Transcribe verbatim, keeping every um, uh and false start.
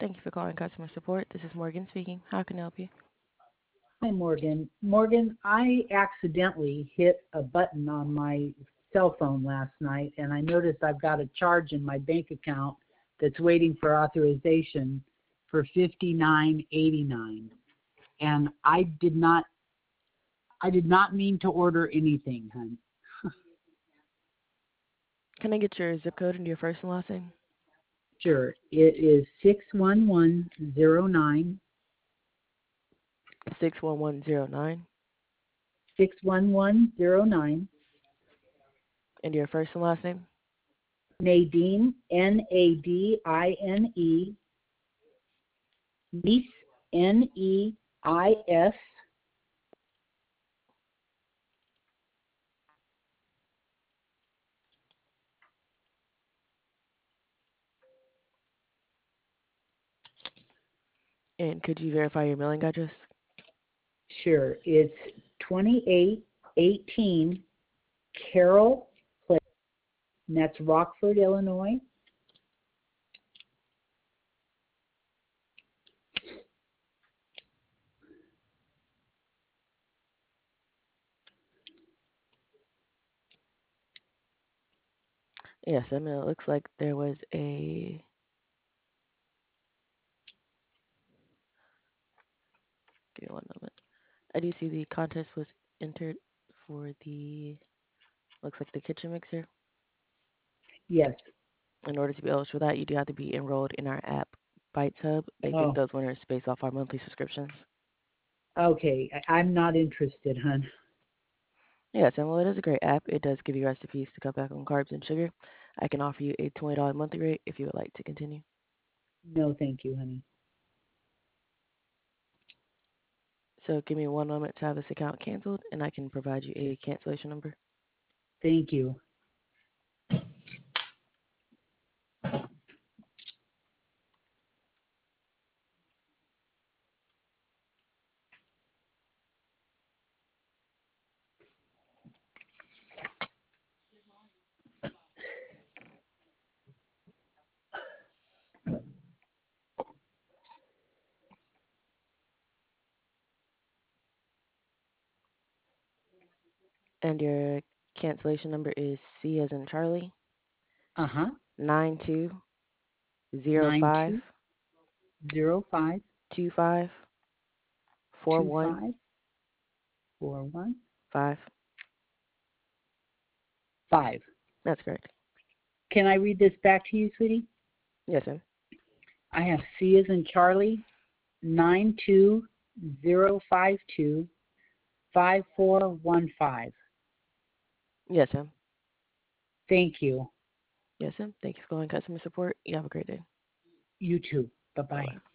Thank you for calling customer support. This is Morgan speaking. How can I help you? Hi, Morgan. Morgan, I accidentally hit a button on my cell phone last night, and I noticed I've got a charge in my bank account that's waiting for authorization for fifty-nine eighty-nine. And I did not, I did not mean to order anything, hon. Can I get your zip code and your first and last name? Sure, it is six one one zero nine. six one one zero nine. six one one zero nine. And your first and last name? Nadine, N A D I N E. Neis, N E I S. And could you verify your mailing address? Sure, it's twenty-eight eighteen Carroll Place, and that's Rockford, Illinois. Yes, I mean, it looks like there was a. Give me one moment. I do see the contest was entered for the. Looks like the kitchen mixer. Yes. In order to be eligible for that, you do have to be enrolled in our app, Bites Hub. They pick Oh, those winners based off our monthly subscriptions. okay. I- I'm not interested, hon. Yes, and while it is a great app, it does give you recipes to cut back on carbs and sugar. I can offer you a twenty dollars monthly rate if you would like to continue. No, thank you, honey. So give me one moment to have this account canceled, and I can provide you a cancellation number. Thank you. And your cancellation number is C as in Charlie, Uh-huh. nine two zero Nine five two zero five two five four two one five four one five. five. That's correct. Can I read this back to you, sweetie? Yes, ma'am. I have C as in Charlie, nine two zero five two five four one five. Yes, ma'am. Thank you. Yes, ma'am. Thank you for calling customer support. You have a great day. You too. Bye-bye. Bye-bye.